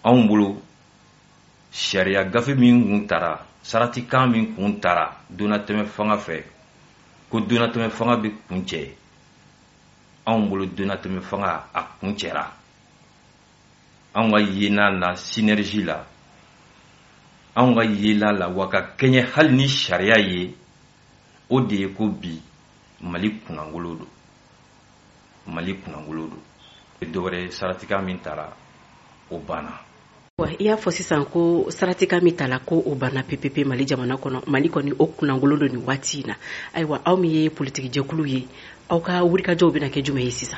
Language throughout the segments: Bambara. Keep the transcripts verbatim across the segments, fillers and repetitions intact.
anw bolo sariya gafe min kun tara saratikan min kun tara donatɛmɛ fanga fɛ ko donatɛmɛ fanga bɛ kuncɛ anw bolo donatɛmɛ fanga a kuncɛra anw ka yena la synergie la anw ka yela la wa ka kɛɲɛ hali ni sariya ye o de ye ko bi Mali kunangolo do Mali kunangolo do dɔwɛrɛ saratikan min tara o banna. Wa i y'a fɔ sisan ko saratika min tala ko o banna pepepe Mali jamana kɔnɔ Mali kɔni o kunangolo do ni waati in na ayiwa aw min ye politique jɛkulu ye aw ka wulikajɔw bɛna kɛ jumɛn ye sisan?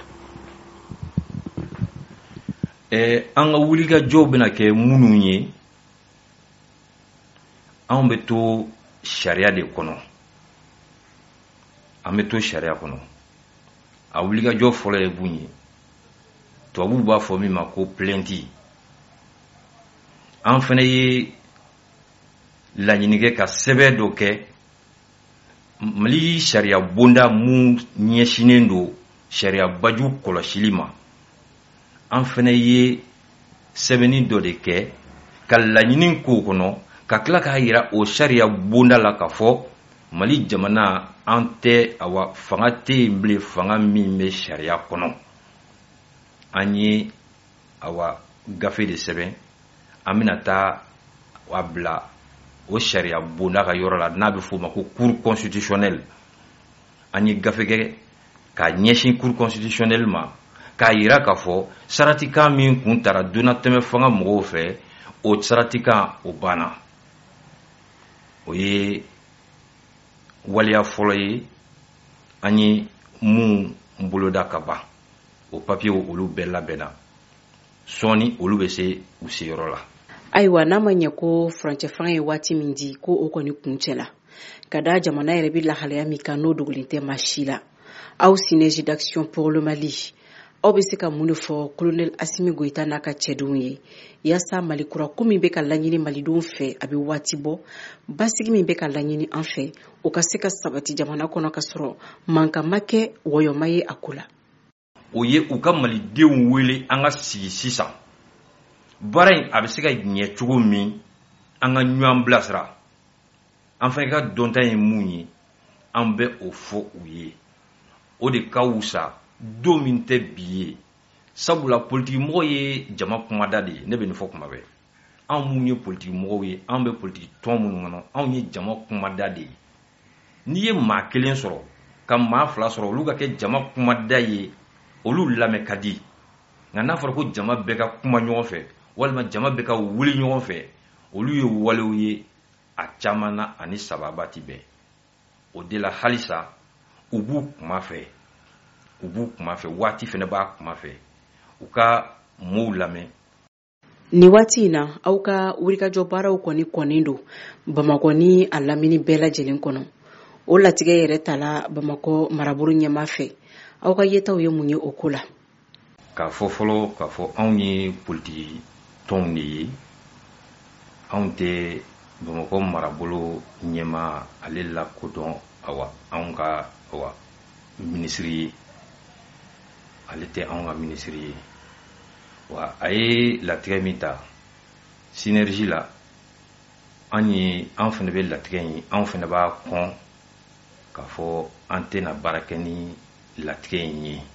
Eh, an ka wulikajɔw bɛna kɛ minnu ye anw bɛ to sariya de kɔnɔ an bɛ to sariya kɔnɔ a wulikajɔ fɔlɔ ye mun ye tubabuw b'a fɔ min ma ko plainte an fana ye laɲini kɛ ka sɛbɛn dɔ kɛ Mali sariya bonda mun ɲɛsinen do sariya baju kɔlɔsili ma an fana ye sɛbɛnni dɔ de kɛ ka laɲini k'o kɔnɔ ka tila k'a yira o sariya bonda la ka fɔ Mali jamana an tɛ awa fanga tɛ yen bilen fanga min bɛ sariya kɔnɔ an ye awa gafe de sɛbɛn an bɛna taa wa bila o sariya bonda ka yɔrɔ la n'a bɛ f'o ma ko cour constitutionnelle an ye gafe kɛ ka ɲɛsin cour constitutionnelle ma k'a yira k'a fɔ saratikan min kun tara donatɛmɛ fanga mɔgɔw fɛ o saratikan o banna o ye waliya fɔlɔ ye an ye mun boloda ka ban o papier olu bɛɛ labɛnna sɔɔni olu bɛ se u seyɔrɔ la. Ayiwa n'a ma ɲɛ ko furancɛ fanga ye waati min di ko o kɔni kuncɛ la ka da jamana yɛrɛ bɛ lahalaya min kan n'o dogolen tɛ maa si la aw Synergie d'Action pour le Mali aw bɛ se ka mun de fɔ Colonel Assimi Goïta n'a ka cɛdenw ye yaasa Mali kura ko min bɛ ka laɲini malidenw fɛ a bɛ waati bɔ basigi min bɛ ka laɲini an fɛ o ka se ka sabati jamana kɔnɔ ka sɔrɔ mankan ma kɛ wɔyɔma ye a ko la. O ye u ka malidenw wele an ka sigi sisan baara in a bɛ se ka ɲɛ cogo min an ka ɲɔgɔn bilasira an fana ka dɔnta ye mun ye an bɛ o fɔ u ye o de ka wusa don min tɛ bi ye sabula politique mɔgɔ ye jama kumada de ye ne bɛ nin fɔ kuma bɛɛ anw mun ye politique mɔgɔw ye anw bɛ politique tɔn minnu kɔnɔ anw ye jama kumada de ye n'i ye maa kelen sɔrɔ ka maa fila sɔrɔ olu ka kɛ jama kumada ye olu lamɛn ka di nka n'a fɔra ko jama bɛɛ ka kuma ɲɔgɔn fɛ walima jama bɛɛ ka wuli ɲɔgɔn fɛ olu ye walew ye a caman na ani sababa ti bɛn o de la halisa u b'u kuma fɛ u b'u kuma fɛ waati fana b'a kuma fɛ u ka mow lamɛn. Ni waati in na aw ka wulikajɔ baaraw kɔni kɔnnen don Bamakɔ ni a lamini bɛɛ lajɛlen kɔnɔ o latigɛ yɛrɛ tala Bamakɔ marabolo ɲɛma fɛ aw ka yetaw ye mun ye o ko la? K'a fɔ fɔlɔ k'a fɔ anw ye politique tɔnw de ye anw tɛ Bamakɔ marabolo ɲɛma ale la kodɔn awa anw ka awa ministre ye ale tɛ anw ka ministre ye wa a ye latigɛ min ta Synergie la an ye an fana bɛ latigɛ in anw fana b'a kɔn k'a fɔ an tɛna baara kɛ ni latigɛ in ye